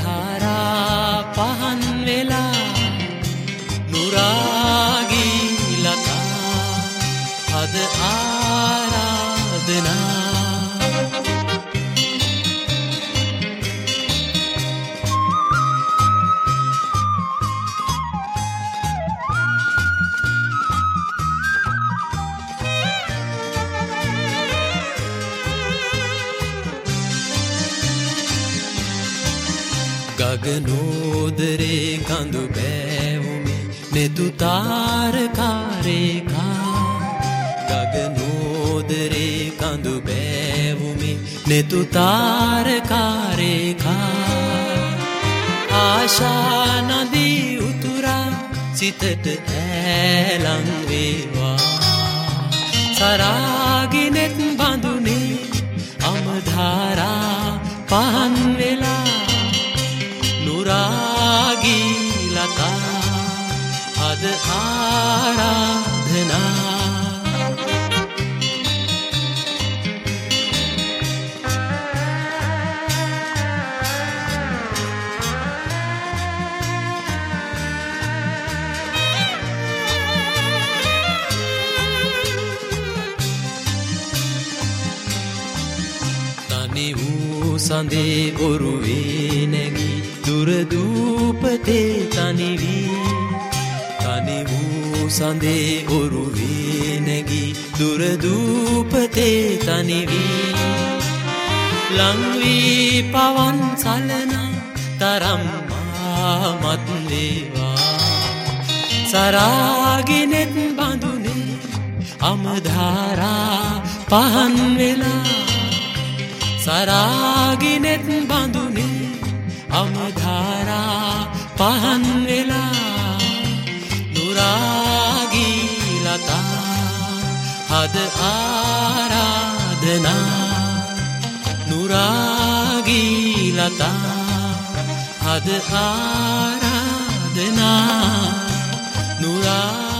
ධාරා පහන් වෙලා නුරාගී ලතා හද ආරාධනා ගගනෝදරේ කඳු බෑවුමි නෙතු තාරකාරේකා ගගනෝදරේ කඳු බෑවුමි නෙතු තාරකාරේකා ආශා නදී උතුරා සිතට ඈලං වේවා සරාගිනෙත් බඳුනේ අමධාරා පහන් වෙලා නුරාගී ලතා හද ආරාධනා තනි වූ සඳේ ඔරුවේ නැගී දුරදූපතේ තනිවී තනි වූ සඳේ ඔරුවේ නැගී දුරදූපතේ තනිවී ලංවී පවන් සලන තරම් මාමත් වේවා සරාගිනෙත් බඳුනේ අමධාරා පහන් වෙලා සරාගිනෙත් බඳුනේ අමධාරා පහන් වෙලා නුරාගී ලතා හද ආරාධනා නුරාගී ලතා හද ආරාධනා නුරා